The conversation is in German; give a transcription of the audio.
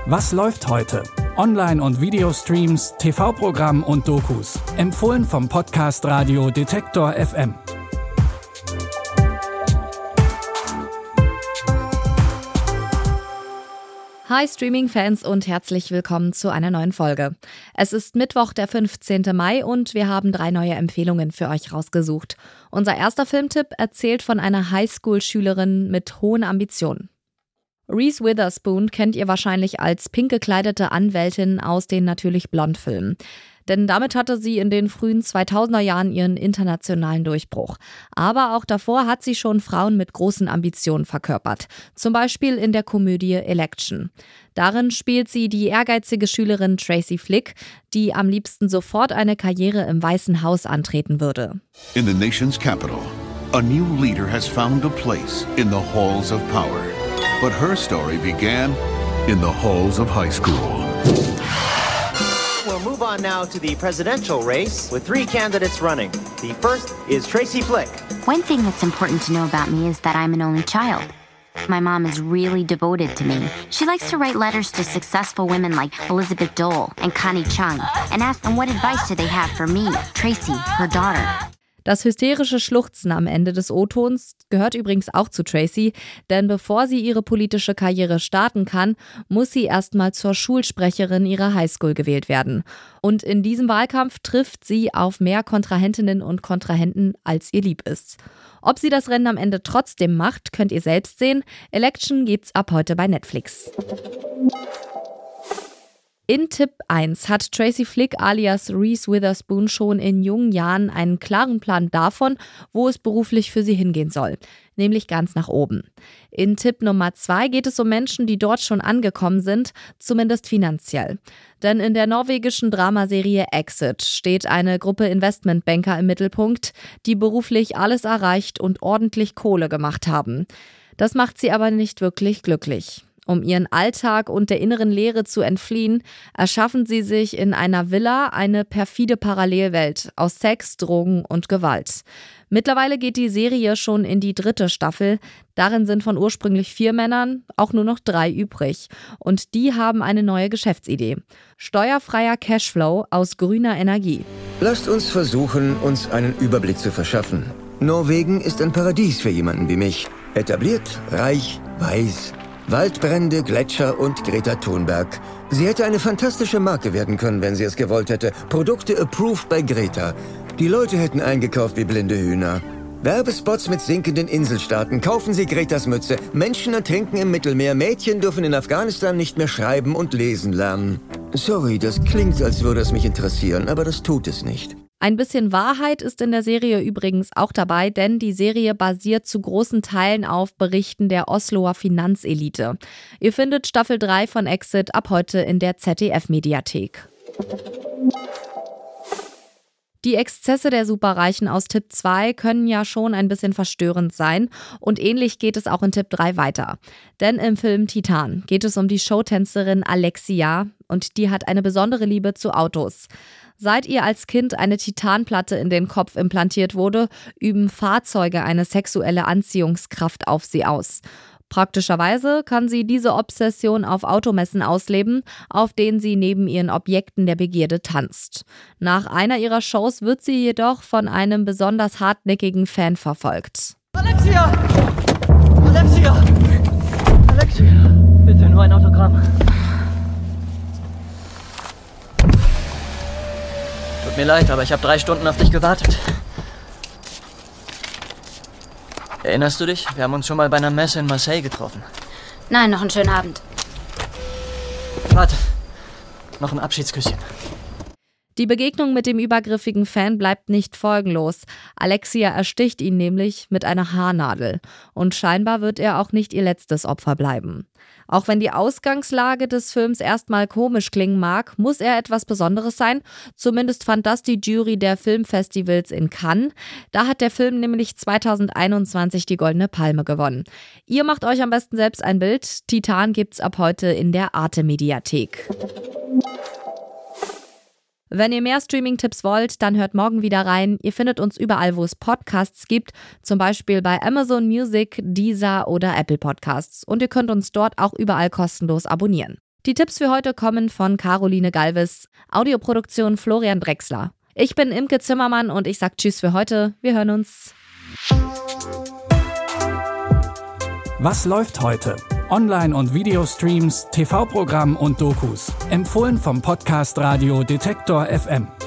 Was läuft heute? Online- und Videostreams, TV-Programm und Dokus. Empfohlen vom Podcast Radio Detektor FM. Hi Streaming-Fans und herzlich willkommen zu einer neuen Folge. Es ist Mittwoch, der 15. Mai und wir haben 3 neue Empfehlungen für euch rausgesucht. Unser erster Filmtipp erzählt von einer Highschool-Schülerin mit hohen Ambitionen. Reese Witherspoon kennt ihr wahrscheinlich als pink gekleidete Anwältin aus den Natürlich Blond-Filmen. Denn damit hatte sie in den frühen 2000er Jahren ihren internationalen Durchbruch. Aber auch davor hat sie schon Frauen mit großen Ambitionen verkörpert. Zum Beispiel in der Komödie Election. Darin spielt sie die ehrgeizige Schülerin Tracy Flick, die am liebsten sofort eine Karriere im Weißen Haus antreten würde. In the nation's capital, a new leader has found a place in the halls of power. But her story began in the halls of high school. We'll move on now to the presidential race with 3 candidates running. The first is Tracy Flick. One thing that's important to know about me is that I'm an only child. My mom is really devoted to me. She likes to write letters to successful women like Elizabeth Dole and Connie Chung and ask them what advice do they have for me, Tracy, her daughter. Das hysterische Schluchzen am Ende des O-Tons gehört übrigens auch zu Tracy, denn bevor sie ihre politische Karriere starten kann, muss sie erstmal zur Schulsprecherin ihrer Highschool gewählt werden. Und in diesem Wahlkampf trifft sie auf mehr Kontrahentinnen und Kontrahenten, als ihr lieb ist. Ob sie das Rennen am Ende trotzdem macht, könnt ihr selbst sehen. Election gibt's ab heute bei Netflix. In Tipp 1 hat Tracy Flick alias Reese Witherspoon schon in jungen Jahren einen klaren Plan davon, wo es beruflich für sie hingehen soll, nämlich ganz nach oben. In Tipp Nummer 2 geht es um Menschen, die dort schon angekommen sind, zumindest finanziell. Denn in der norwegischen Dramaserie Exit steht eine Gruppe Investmentbanker im Mittelpunkt, die beruflich alles erreicht und ordentlich Kohle gemacht haben. Das macht sie aber nicht wirklich glücklich. Um ihren Alltag und der inneren Leere zu entfliehen, erschaffen sie sich in einer Villa eine perfide Parallelwelt aus Sex, Drogen und Gewalt. Mittlerweile geht die Serie schon in die 3. Staffel. Darin sind von ursprünglich 4 Männern auch nur noch 3 übrig. Und die haben eine neue Geschäftsidee. Steuerfreier Cashflow aus grüner Energie. Lasst uns versuchen, uns einen Überblick zu verschaffen. Norwegen ist ein Paradies für jemanden wie mich. Etabliert, reich, weiß. Waldbrände, Gletscher und Greta Thunberg. Sie hätte eine fantastische Marke werden können, wenn sie es gewollt hätte. Produkte approved bei Greta. Die Leute hätten eingekauft wie blinde Hühner. Werbespots mit sinkenden Inselstaaten. Kaufen Sie Gretas Mütze. Menschen ertrinken im Mittelmeer. Mädchen dürfen in Afghanistan nicht mehr schreiben und lesen lernen. Sorry, das klingt, als würde es mich interessieren, aber das tut es nicht. Ein bisschen Wahrheit ist in der Serie übrigens auch dabei, denn die Serie basiert zu großen Teilen auf Berichten der Osloer Finanzelite. Ihr findet Staffel 3 von Exit ab heute in der ZDF-Mediathek. Die Exzesse der Superreichen aus Tipp 2 können ja schon ein bisschen verstörend sein und ähnlich geht es auch in Tipp 3 weiter. Denn im Film Titan geht es um die Showtänzerin Alexia und die hat eine besondere Liebe zu Autos. Seit ihr als Kind eine Titanplatte in den Kopf implantiert wurde, üben Fahrzeuge eine sexuelle Anziehungskraft auf sie aus. Praktischerweise kann sie diese Obsession auf Automessen ausleben, auf denen sie neben ihren Objekten der Begierde tanzt. Nach einer ihrer Shows wird sie jedoch von einem besonders hartnäckigen Fan verfolgt. Alexia! Alexia! Alexia! Bitte nur ein Autogramm. Tut mir leid, aber ich habe 3 Stunden auf dich gewartet. Erinnerst du dich? Wir haben uns schon mal bei einer Messe in Marseille getroffen. Nein, noch einen schönen Abend. Warte, noch ein Abschiedsküsschen. Die Begegnung mit dem übergriffigen Fan bleibt nicht folgenlos. Alexia ersticht ihn nämlich mit einer Haarnadel. Und scheinbar wird er auch nicht ihr letztes Opfer bleiben. Auch wenn die Ausgangslage des Films erstmal komisch klingen mag, muss er etwas Besonderes sein. Zumindest fand das die Jury der Filmfestivals in Cannes. Da hat der Film nämlich 2021 die Goldene Palme gewonnen. Ihr macht euch am besten selbst ein Bild. Titan gibt's ab heute in der Arte-Mediathek. Wenn ihr mehr Streaming-Tipps wollt, dann hört morgen wieder rein. Ihr findet uns überall, wo es Podcasts gibt, zum Beispiel bei Amazon Music, Deezer oder Apple Podcasts. Und ihr könnt uns dort auch überall kostenlos abonnieren. Die Tipps für heute kommen von Caroline Galvis, Audioproduktion Florian Drexler. Ich bin Imke Zimmermann und ich sag Tschüss für heute. Wir hören uns. Was läuft heute? Online- und Videostreams, TV-Programm und Dokus. Empfohlen vom Podcast Radio Detektor FM.